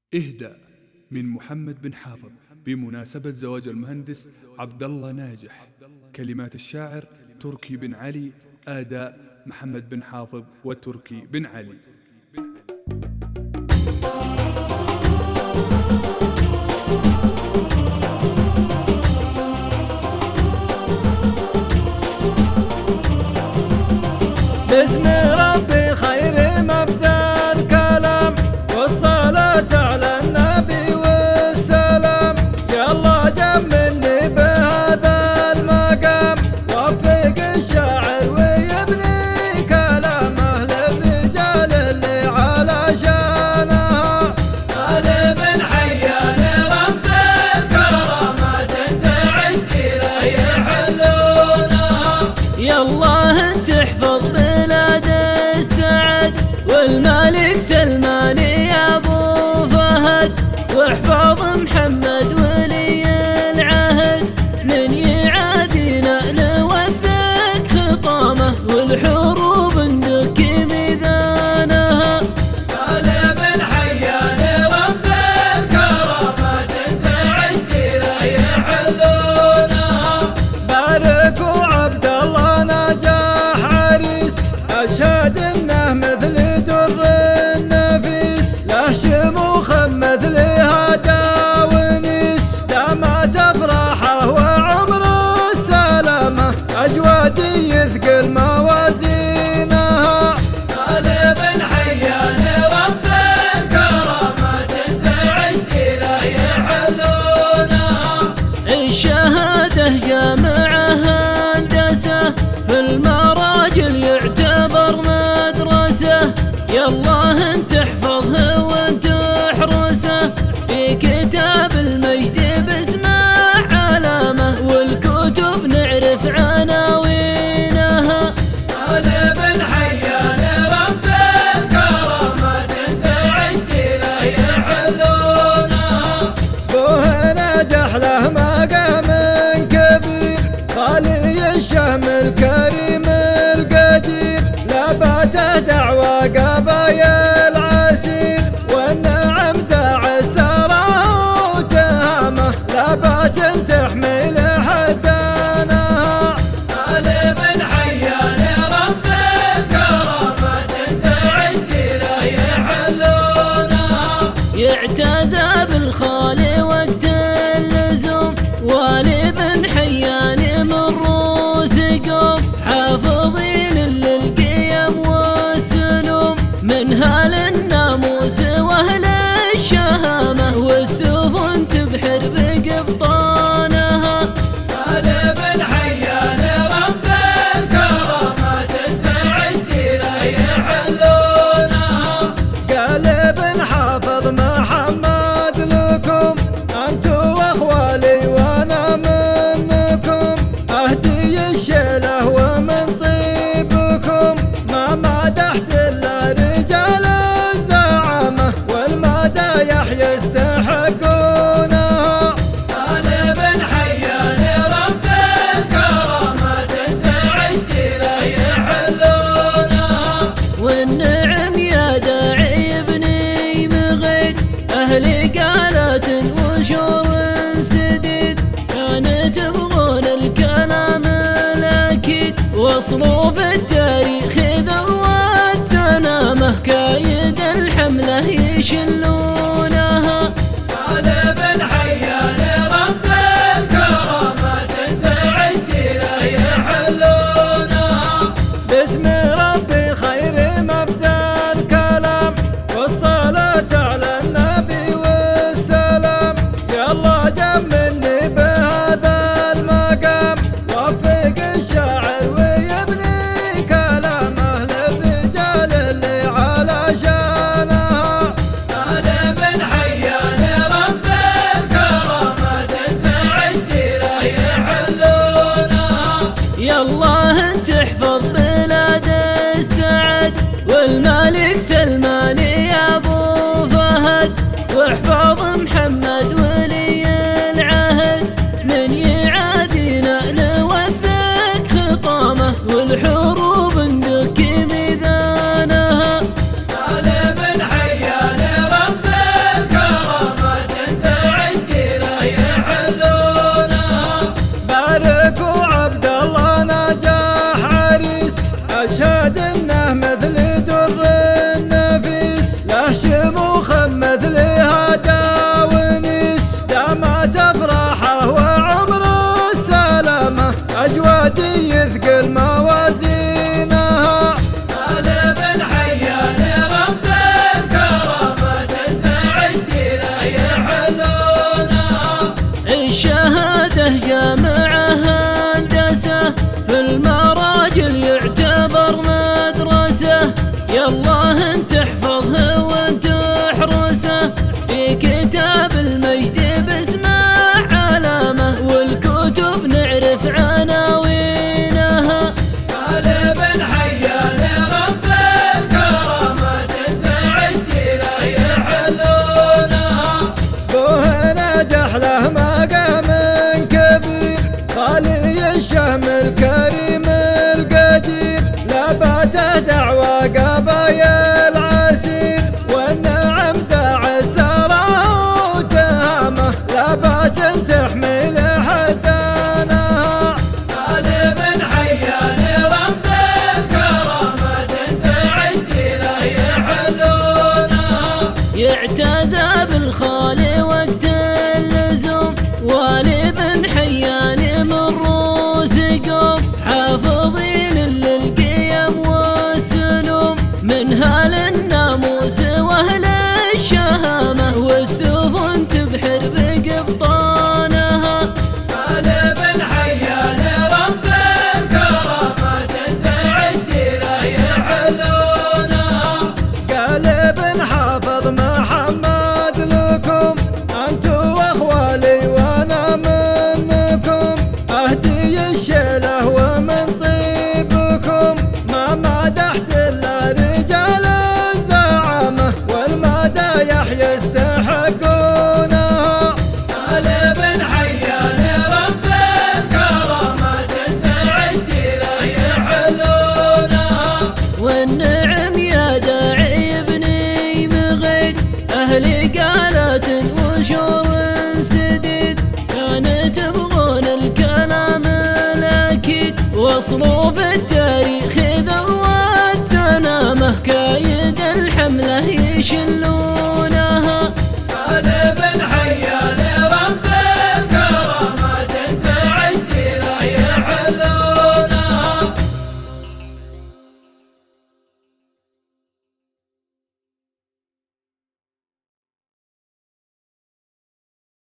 إهداء من محمد بن حافظ بمناسبة زواج المهندس عبد الله ناجح. كلمات الشاعر تركي بن علي، أداء محمد بن حافظ وتركي بن علي. باسم ربي خير مبدأ الكلام، والصلاة على النبي والسلام. يا الله جملني بهذا المقام، وفق الشاعر ويبني كلامه للرجال اللي على شانها. علي بن حيان رمز الكرامات، انت عشت يحلونها. يا الله انت احفظ بلاد السعد، والملك سلمان يا ابو فهد، واحفظ محمد ولي العهد، من يعادينا نوثق خطامه، والحروب ندك ميزانها. علي بن حيان رمز الكرامات، انت عشت يحلونها. باركوا عبد الله نجاح عريس، أشهد إنه مثل در النفيس، له شموخ مثل هدى ونيس، دامت أفراحه وعمر السلامة، أجوادي يثقل موازينها. علي بن حيان رمز الكرامات، أنت عشت يحلونها. الشهادة جامعة هندسة، في المراجل يعتبر مدرسة. يا الله انت احفظه وانت احرسه، في كتاب المجد باسمه علامة، والكتب نعرف عناوينها. علي بن حيان رمز الكرامات، انت عشت يحلونها. بوه نجح له مقام كبير، خالي الشهم الكريم القدير، لباته دعوى قبايا العسير، والنعم داع السرى وتهامه، لبات تحمل حدانها. علي بن حيان رمز الكرامات، انت عشت يحلونها. يعتزى بالخالي وقت اللزوم، والي بن حيان من روس قوم، حافظين للقيم والسلوم، منها للناموس واهل الشهامة، والسفن تبحر بقبطانها. علي بن حيان رمز الكرامات، انت عشت يحلونها. قال ابن حافظ محمد لكم، انتوا واخوالي وانا منكم، اهدي الشيله ومن طيبكم، ما مدحت الا رجال الزعامه، والمدايح يستحقونها. علي بن حيان رمز الكرامات، انت عشت يحلونها. والنعم يا داعي ابني مغيد، اهلي قالت وشور سديد، كان تبغون الكلام الاكيد، وصلوا في التاريخ ذوات سنامه، كايد الحمله يشلونها. علي بن حيان رمز الكرامات، انت عشت يحلونها. باسم ربي خير مبدأ الكلام، والصلاة على النبي والسلام. يا الله جملني بهذا المقام، وفق الشاعر ويبني كلامه للرجال اللي على شانها. لقالات وشور سديد، كان تبغون الكلام الأكيد واصلوا في التاريخ ذوات سنامه، كايد الحملة يشلون